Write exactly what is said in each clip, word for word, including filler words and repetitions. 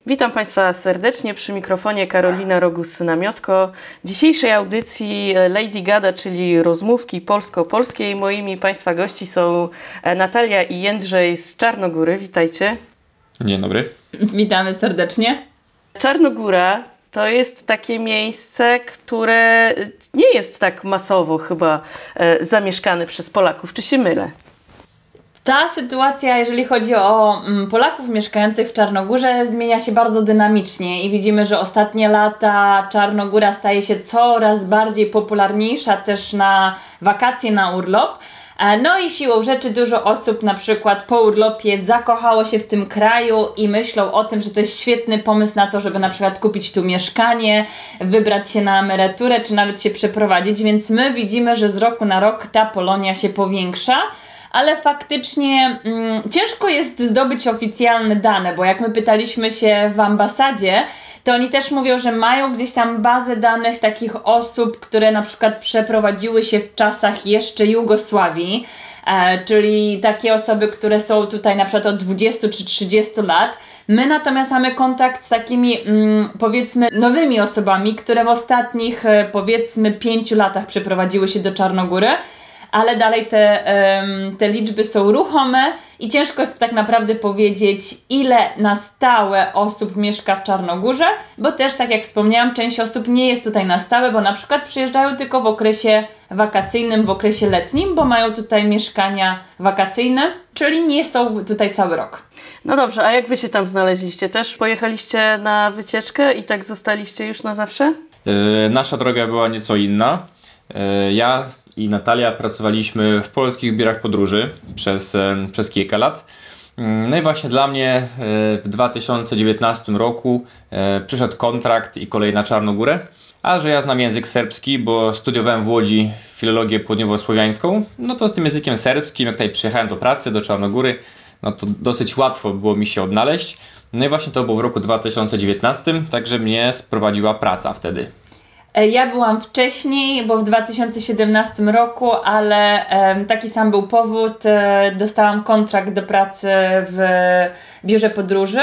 Witam Państwa serdecznie, przy mikrofonie Karolina Rogus-Namiotko. W dzisiejszej audycji Lady Gada, czyli rozmówki polsko-polskiej. Moimi Państwa gości są Natalia i Jędrzej z Czarnogóry. Witajcie. Dzień dobry. Witamy serdecznie. Czarnogóra to jest takie miejsce, które nie jest tak masowo chyba zamieszkane przez Polaków. Czy się mylę? Ta sytuacja, jeżeli chodzi o Polaków mieszkających w Czarnogórze, zmienia się bardzo dynamicznie i widzimy, że ostatnie lata Czarnogóra staje się coraz bardziej popularniejsza też na wakacje, na urlop. No i siłą rzeczy dużo osób na przykład po urlopie zakochało się w tym kraju i myślą o tym, że to jest świetny pomysł na to, żeby na przykład kupić tu mieszkanie, wybrać się na emeryturę, czy nawet się przeprowadzić, więc my widzimy, że z roku na rok ta Polonia się powiększa. Ale faktycznie mm, ciężko jest zdobyć oficjalne dane, bo jak my pytaliśmy się w ambasadzie, to oni też mówią, że mają gdzieś tam bazę danych takich osób, które na przykład przeprowadziły się w czasach jeszcze Jugosławii, e, czyli takie osoby, które są tutaj na przykład od dwudziestu czy trzydziestu lat. My natomiast mamy kontakt z takimi mm, powiedzmy nowymi osobami, które w ostatnich e, powiedzmy pięciu latach przeprowadziły się do Czarnogóry. Ale dalej te, um, te liczby są ruchome i ciężko jest tak naprawdę powiedzieć, ile na stałe osób mieszka w Czarnogórze, bo też, tak jak wspomniałam, część osób nie jest tutaj na stałe, bo na przykład przyjeżdżają tylko w okresie wakacyjnym, w okresie letnim, bo mają tutaj mieszkania wakacyjne, czyli nie są tutaj cały rok. No dobrze, a jak wy się tam znaleźliście? Też pojechaliście na wycieczkę i tak zostaliście już na zawsze? Yy, nasza droga była nieco inna. Yy, ja i Natalia pracowaliśmy w polskich biurach podróży przez, przez kilka lat. No i właśnie dla mnie w dwa tysiące dziewiętnastym roku przyszedł kontrakt i kolej na Czarnogórę. A że ja znam język serbski, bo studiowałem w Łodzi filologię południowo-słowiańską, no to z tym językiem serbskim, jak tutaj przyjechałem do pracy, do Czarnogóry, no to dosyć łatwo było mi się odnaleźć. No i właśnie to było w roku dwa tysiące dziewiętnastym, także mnie sprowadziła praca wtedy. Ja byłam wcześniej, bo w dwa tysiące siedemnastym roku, ale um, taki sam był powód. E, dostałam kontrakt do pracy w biurze podróży,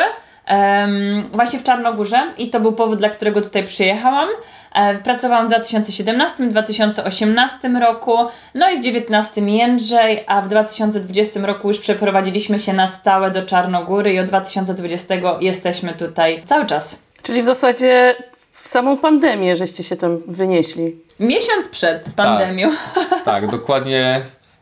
um, właśnie w Czarnogórze i to był powód, dla którego tutaj przyjechałam. E, pracowałam w dwa tysiące siedemnastym, dwa tysiące osiemnastym roku, no i w dziewiętnastym Jędrzej, a w dwa tysiące dwudziestym roku już przeprowadziliśmy się na stałe do Czarnogóry i od dwa tysiące dwudziestego jesteśmy tutaj cały czas. Czyli w zasadzie w samą pandemię żeście się tam wynieśli. Miesiąc przed pandemią. Tak, tak dokładnie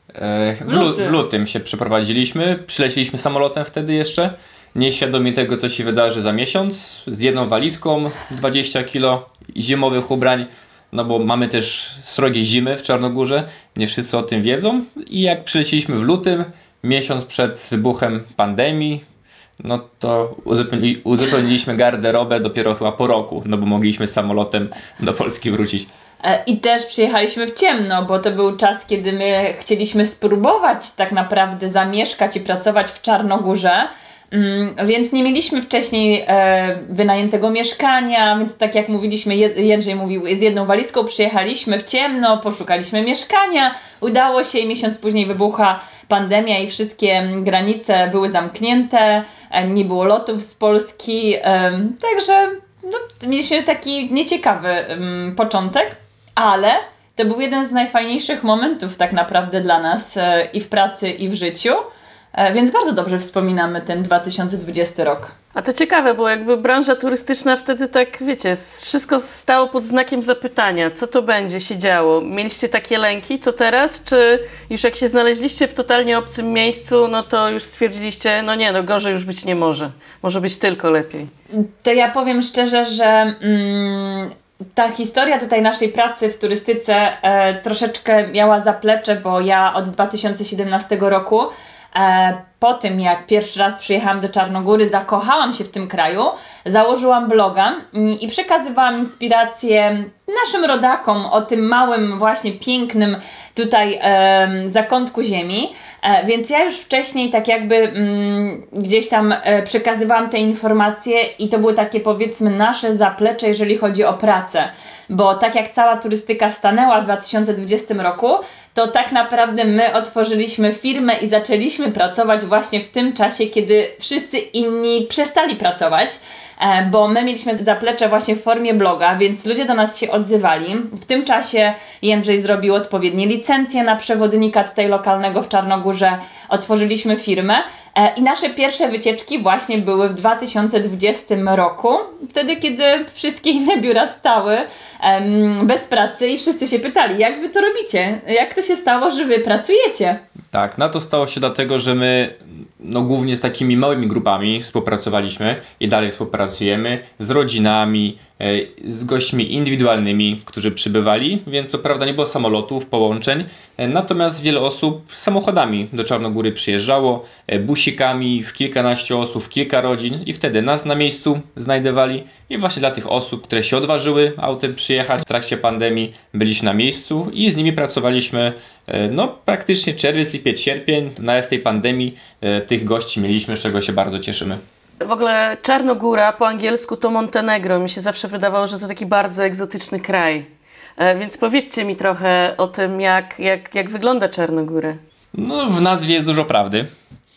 e, w, lu- w lutym się przeprowadziliśmy. Przyleciliśmy samolotem wtedy jeszcze, nieświadomi tego, co się wydarzy za miesiąc, z jedną walizką, dwadzieścia kilo zimowych ubrań, no bo mamy też srogie zimy w Czarnogórze, nie wszyscy o tym wiedzą. I jak przyleciliśmy w lutym, miesiąc przed wybuchem pandemii, no to uzupełni, uzupełniliśmy garderobę dopiero chyba po roku, no bo mogliśmy samolotem do Polski wrócić. I też przyjechaliśmy w ciemno, bo to był czas, kiedy my chcieliśmy spróbować tak naprawdę zamieszkać i pracować w Czarnogórze, mm, więc nie mieliśmy wcześniej e, wynajętego mieszkania, więc tak jak mówiliśmy, Jędrzej mówił, z jedną walizką przyjechaliśmy w ciemno, poszukaliśmy mieszkania, udało się i miesiąc później wybucha pandemia i wszystkie granice były zamknięte, nie było lotów z Polski, um, także no, mieliśmy taki nieciekawy um, początek, ale to był jeden z najfajniejszych momentów tak naprawdę dla nas e, i w pracy, i w życiu, e, więc bardzo dobrze wspominamy ten dwa tysiące dwudziesty rok. A to ciekawe, bo jakby branża turystyczna wtedy tak, wiecie, wszystko stało pod znakiem zapytania. Co to będzie się działo? Mieliście takie lęki, co teraz? Czy już jak się znaleźliście w totalnie obcym miejscu, no to już stwierdziliście, no nie, no gorzej już być nie może. Może być tylko lepiej. To ja powiem szczerze, że mm, ta historia tutaj naszej pracy w turystyce e, troszeczkę miała zaplecze, bo ja od dwa tysiące siedemnastego roku e, po tym, jak pierwszy raz przyjechałam do Czarnogóry, zakochałam się w tym kraju, założyłam bloga i przekazywałam inspiracje naszym rodakom o tym małym, właśnie pięknym tutaj e, zakątku ziemi. E, więc ja już wcześniej tak jakby mm, gdzieś tam e, przekazywałam te informacje i to były takie, powiedzmy, nasze zaplecze, jeżeli chodzi o pracę. Bo tak jak cała turystyka stanęła w dwa tysiące dwudziestym roku, to tak naprawdę my otworzyliśmy firmę i zaczęliśmy pracować właśnie w tym czasie, kiedy wszyscy inni przestali pracować. bo my mieliśmy zaplecze właśnie w formie bloga, więc ludzie do nas się odzywali. W tym czasie Jędrzej zrobił odpowiednie licencje na przewodnika tutaj lokalnego w Czarnogórze, otworzyliśmy firmę i nasze pierwsze wycieczki właśnie były w dwa tysiące dwudziestym roku, wtedy kiedy wszystkie inne biura stały um, bez pracy i wszyscy się pytali, jak wy to robicie? Jak to się stało, że wy pracujecie? Tak, no to stało się dlatego, że my no, głównie z takimi małymi grupami współpracowaliśmy i dalej współpracujemy z rodzinami, z gośćmi indywidualnymi, którzy przybywali, więc co prawda nie było samolotów, połączeń, natomiast wiele osób samochodami do Czarnogóry przyjeżdżało, busikami w kilkanaście osób, w kilka rodzin i wtedy nas na miejscu znajdowali i właśnie dla tych osób, które się odważyły autem przyjechać w trakcie pandemii, byliśmy na miejscu i z nimi pracowaliśmy no praktycznie czerwiec, lipiec, sierpień, nawet w tej pandemii tych gości mieliśmy, z czego się bardzo cieszymy. W ogóle Czarnogóra po angielsku to Montenegro. Mi się zawsze wydawało, że to taki bardzo egzotyczny kraj. E, więc powiedzcie mi trochę o tym, jak, jak, jak wygląda Czarnogóra. No, w nazwie jest dużo prawdy,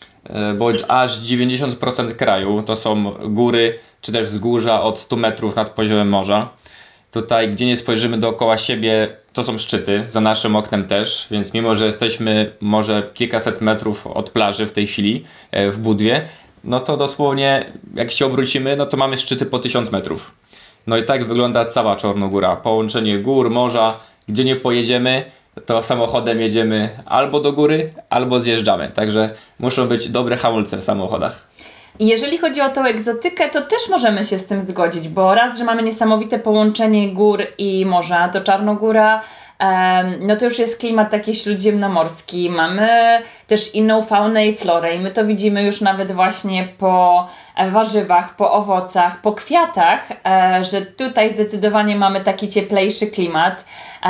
bo aż dziewięćdziesiąt procent kraju to są góry czy też wzgórza od stu metrów nad poziomem morza. Tutaj, gdzie nie spojrzymy dookoła siebie, to są szczyty, za naszym oknem też, więc mimo, że jesteśmy może kilkaset metrów od plaży w tej chwili w Budwie, no to dosłownie jak się obrócimy, no to mamy szczyty po tysiąc metrów. No i tak wygląda cała Czarnogóra. Połączenie gór, morza, gdzie nie pojedziemy, to samochodem jedziemy albo do góry, albo zjeżdżamy. Także muszą być dobre hamulce w samochodach. I jeżeli chodzi o tą egzotykę, to też możemy się z tym zgodzić, bo raz, że mamy niesamowite połączenie gór i morza, to Czarnogóra, no to już jest klimat taki śródziemnomorski, mamy też inną faunę i florę i my to widzimy już nawet właśnie po warzywach, po owocach, po kwiatach, że tutaj zdecydowanie mamy taki cieplejszy klimat.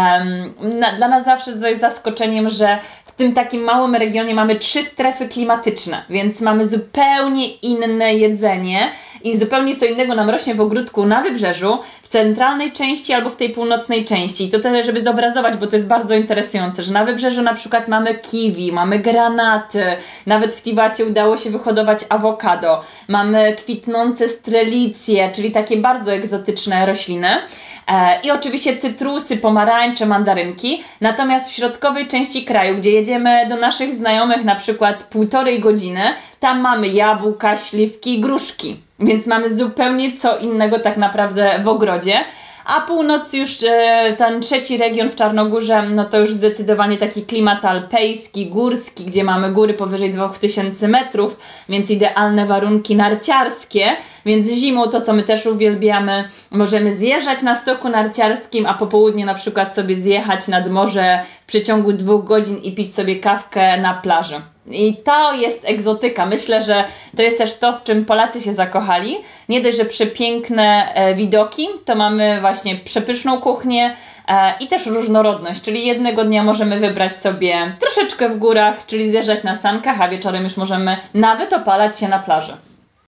Dla nas zawsze to jest zaskoczeniem, że w tym takim małym regionie mamy trzy strefy klimatyczne, więc mamy zupełnie inne jedzenie i zupełnie co innego nam rośnie w ogródku na wybrzeżu, w centralnej części albo w tej północnej części. I to też, żeby zobrazować, bo to jest bardzo interesujące, że na wybrzeżu na przykład mamy kiwi, mamy granaty, nawet w Tivacie udało się wyhodować awokado, mamy kwitnące strelicje, czyli takie bardzo egzotyczne rośliny. I oczywiście cytrusy, pomarańcze, mandarynki. Natomiast w środkowej części kraju, gdzie jedziemy do naszych znajomych na przykład półtorej godziny, tam mamy jabłka, śliwki, gruszki. Więc mamy zupełnie co innego tak naprawdę w ogrodzie. A północ już, ten trzeci region w Czarnogórze, no to już zdecydowanie taki klimat alpejski, górski, gdzie mamy góry powyżej dwa tysiące metrów, więc idealne warunki narciarskie. Więc zimą to, co my też uwielbiamy, możemy zjeżdżać na stoku narciarskim, a po południu na przykład sobie zjechać nad morze w przeciągu dwóch godzin i pić sobie kawkę na plaży. I to jest egzotyka. Myślę, że to jest też to, w czym Polacy się zakochali. Nie dość, że przepiękne e, widoki, to mamy właśnie przepyszną kuchnię e, i też różnorodność, czyli jednego dnia możemy wybrać sobie troszeczkę w górach, czyli zjeżdżać na sankach, a wieczorem już możemy nawet opalać się na plaży.